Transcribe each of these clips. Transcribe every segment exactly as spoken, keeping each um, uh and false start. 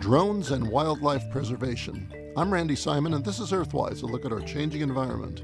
Drones and Wildlife Preservation. I'm Randy Simon, and this is Earthwise, a look at our changing environment.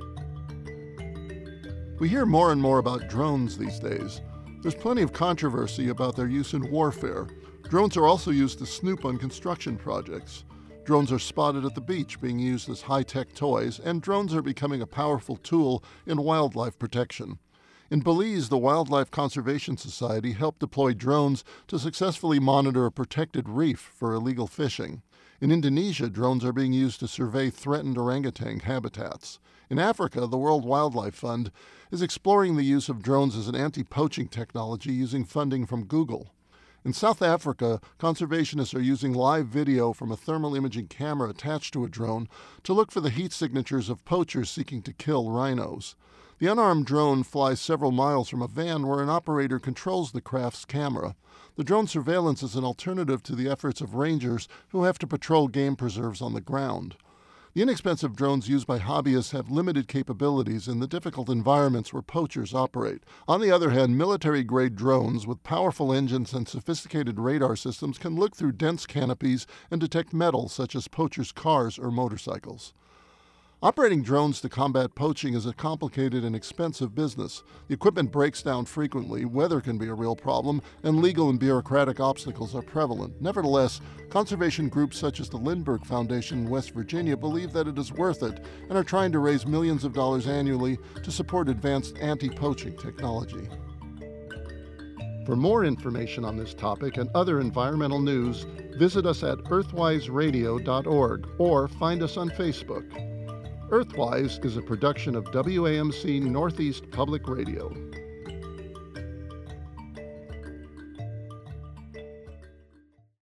We hear more and more about drones these days. There's plenty of controversy about their use in warfare. Drones are also used to snoop on construction projects. Drones are spotted at the beach being used as high-tech toys, and drones are becoming a powerful tool in wildlife protection. In Belize, the Wildlife Conservation Society helped deploy drones to successfully monitor a protected reef for illegal fishing. In Indonesia, drones are being used to survey threatened orangutan habitats. In Africa, the World Wildlife Fund is exploring the use of drones as an anti-poaching technology using funding from Google. In South Africa, conservationists are using live video from a thermal imaging camera attached to a drone to look for the heat signatures of poachers seeking to kill rhinos. The unarmed drone flies several miles from a van where an operator controls the craft's camera. The drone surveillance is an alternative to the efforts of rangers who have to patrol game preserves on the ground. The inexpensive drones used by hobbyists have limited capabilities in the difficult environments where poachers operate. On the other hand, military-grade drones with powerful engines and sophisticated radar systems can look through dense canopies and detect metal such as poachers' cars or motorcycles. Operating drones to combat poaching is a complicated and expensive business. The equipment breaks down frequently, weather can be a real problem, and legal and bureaucratic obstacles are prevalent. Nevertheless, conservation groups such as the Lindbergh Foundation in West Virginia believe that it is worth it and are trying to raise millions of dollars annually to support advanced anti-poaching technology. For more information on this topic and other environmental news, visit us at earthwise radio dot org or find us on Facebook. Earthwise is a production of W A M C Northeast Public Radio.